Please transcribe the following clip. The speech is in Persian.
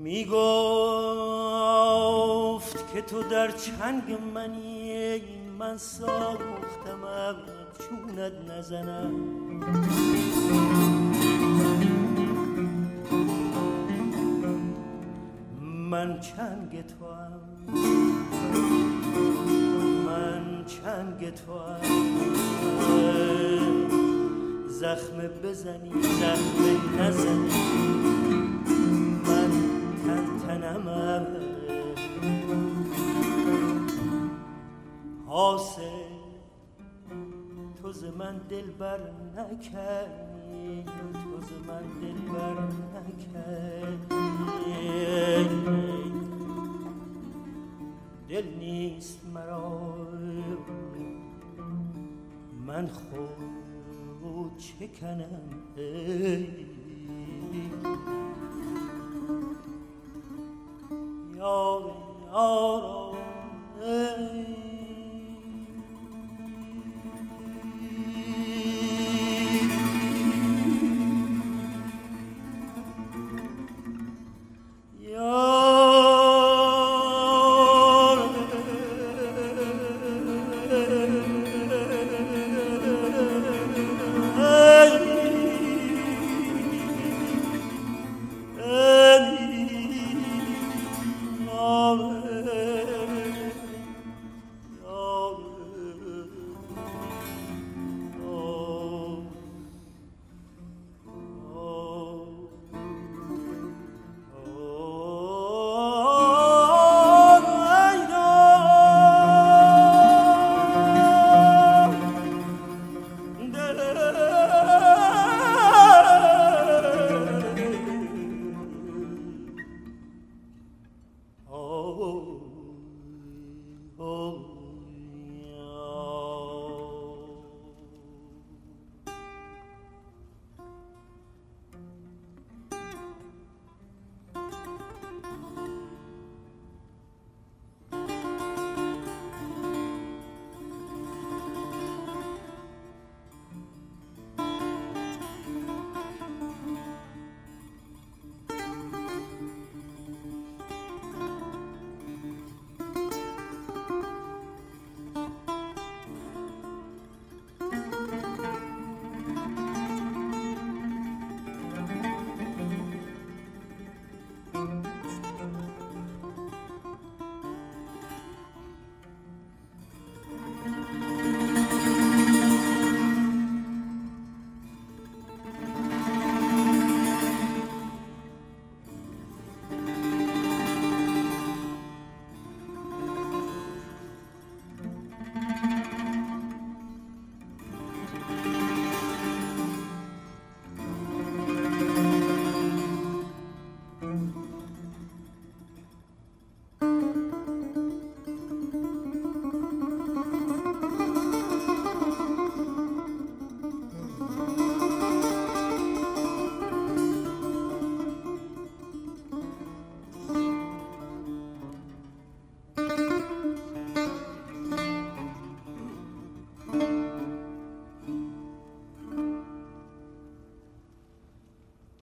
میگفت که تو در چنگ منی، من ساختم چونت نزنم. من چنگ توام، من چنگ توام، زخم بزنی زخم نزنی من تنتنم. حاصل تو ز من دل بر نکنی، تو ز من دل بر نکنی. دل نیست مرا من خود چه کنم. یاری